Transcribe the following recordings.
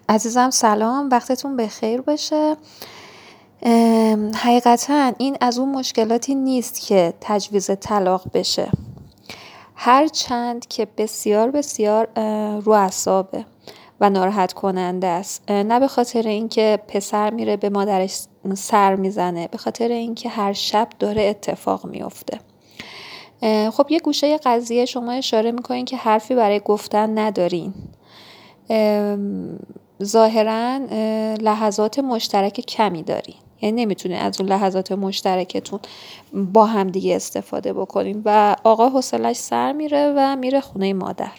عزیزم سلام، وقتتون بخیر باشه. حقیقتا این از اون مشکلاتی نیست که تجویز طلاق بشه، هرچند که بسیار بسیار رو اعصابه و ناراحت کننده است. نه به خاطر اینکه پسر میره به مادرش سر میزنه، به خاطر اینکه هر شب داره اتفاق میفته. خب یه گوشه قضیه شما اشاره میکنین که حرفی برای گفتن ندارین. ظاهراً لحظات مشترک کمی دارین، یعنی نمیتونین از اون لحظات مشترکتون با هم دیگه استفاده بکنین و آقا حوصله‌اش سر میره و میره خونه مادر.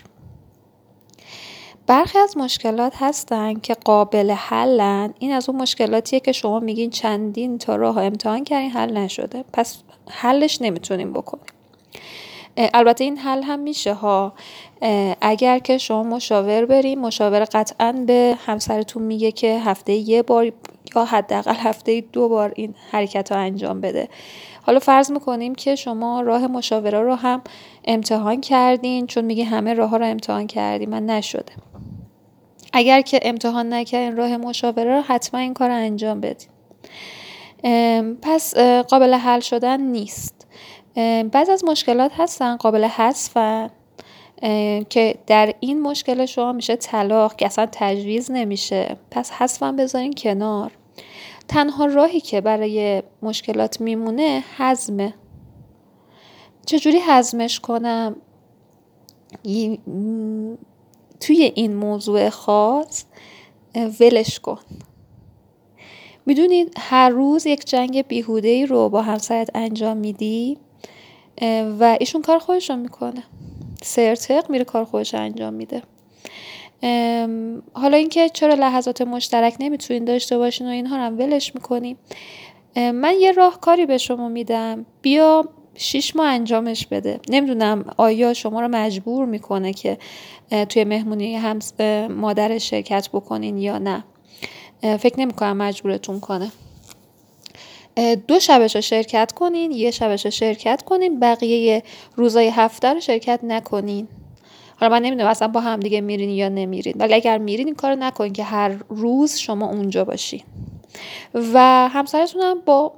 برخی از مشکلات هستن که قابل حلن. این از اون مشکلاتیه که شما میگین چندین تا راه امتحان کردین حل نشده، پس حلش نمیتونین بکنین. البته این حل هم میشه ها، اگر که شما مشاور بریم. مشاور قطعاً به همسرتون میگه که هفته 1 بار یا حداقل هفته 2 بار این حرکت ها انجام بده. حالا فرض میکنیم که شما راه مشاوره رو هم امتحان کردین، چون میگه همه راه ها رو امتحان کردیم من نشده. اگر که امتحان نکردین راه مشاوره رو، حتما این کار رو انجام بدین. پس قابل حل شدن نیست. بعضی از مشکلات هستن قابل حذفن که در این مشکل شما میشه طلاق که اصلا تجویز نمیشه، پس حذفم بذارین کنار. تنها راهی که برای مشکلات میمونه هضمه. چجوری هضمش کنم؟ توی این موضوع خاص ولش کن. میدونید هر روز یک جنگ بیهوده‌ای رو با همسرت انجام میدی و ایشون کار خودش رو میکنه، سرتق میره کار خودش انجام میده. حالا اینکه چرا لحظات مشترک نمیتونین داشته باشین و اینها رو هم ولش میکنیم. من یه راهکاری به شما میدم، بیا 6 ماه انجامش بده. نمیدونم آیا شما رو مجبور میکنه که توی مهمونی هم مادر شرکت بکنین یا نه. فکر نمیکنم مجبورتون کنه. 2 شبش رو شرکت کنین، 1 شبش رو شرکت کنین، بقیه روزای هفته رو شرکت نکنین. حالا من نمیدونم اصلا با هم دیگه میرین یا نمیرین، ولی اگر میرین این کارو نکنین که هر روز شما اونجا باشین. و همسرتون هم با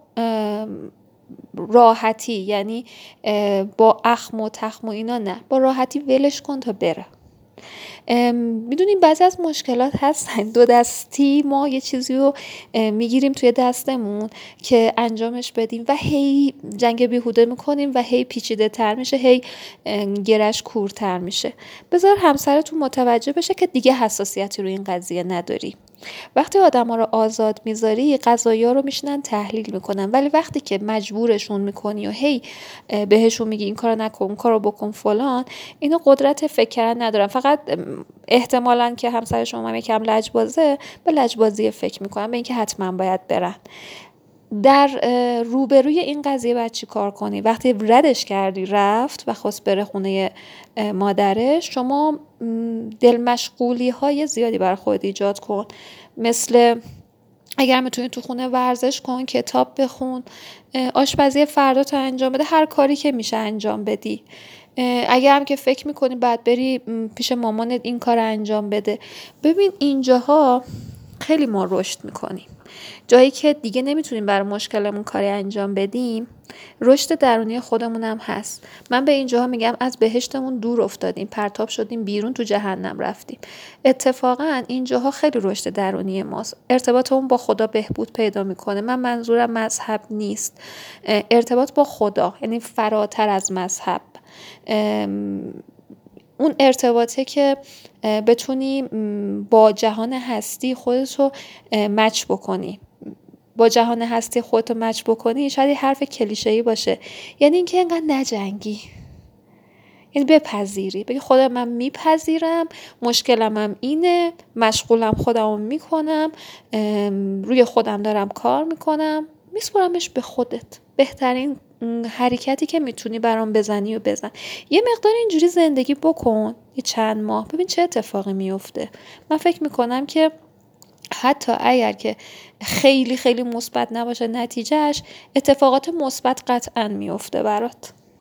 راحتی، یعنی با اخم و تخم و اینا نه، با راحتی ولش کن تا بره. میدونیم بعضی از مشکلات هستن 2 دستی ما یه چیزی رو میگیریم توی دستمون که انجامش بدیم و هی جنگ بیهوده میکنیم و هی پیچیده تر میشه، هی گرش کورتر میشه. بذار همسرتون متوجه بشه که دیگه حساسیتی رو این قضیه نداری. وقتی آدم ها رو آزاد میذاری، قضایا رو میشنن تحلیل میکنن، ولی وقتی که مجبورشون میکنی و هی بهشون میگی این کارو نکن اون کارو بکن فلان، اینو قدرت فکر کردن ندارن. فقط احتمالاً که همسر شما یکم لجبازه، به لجبازی فکر میکنن، به اینکه حتما باید برن. در روبروی این قضیه باید چی کار کنی؟ وقتی ردش کردی رفت و خواست بره خونه مادرش، شما دل مشغولی های زیادی برای خود ایجاد کن. مثل اگر میتونی تو خونه ورزش کن، کتاب بخون، آشپزی فردا تا انجام بده، هر کاری که میشه انجام بدی. اگر هم که فکر میکنی بعد بری پیش مامانت این کار انجام بده. ببین اینجاها خیلی ما رشد میکنیم. جایی که دیگه نمیتونیم برای مشکلمون کاری انجام بدیم، رشد درونی خودمون هم هست. من به اینجاها میگم از بهشتمون دور افتادیم، پرتاب شدیم بیرون، تو جهنم رفتیم. اتفاقا اینجاها خیلی رشد درونی ماست. ارتباطمون با خدا بهبود پیدا میکنه. من منظورم مذهب نیست، ارتباط با خدا، یعنی فراتر از مذهب. اون ارتباطه که بتونی با جهان هستی خودتو مچ بکنی. با جهان هستی خودتو مچ بکنی شاید یه حرف کلیشه‌ای باشه، یعنی اینکه اینقدر نجنگی، یعنی بپذیری، بگی خدا من میپذیرم، مشکلم هم اینه، مشغولم خودمو میکنم، روی خودم دارم کار میکنم، میسپرمش به خودت. بهترین حرکتی که میتونی برام بزنی و بزن. یه مقدار اینجوری زندگی بکن، یه چند ماه، ببین چه اتفاقی میفته. من فکر میکنم که حتی اگر که خیلی خیلی مثبت نباشه نتیجهش، اتفاقات مثبت قطعا میفته برات.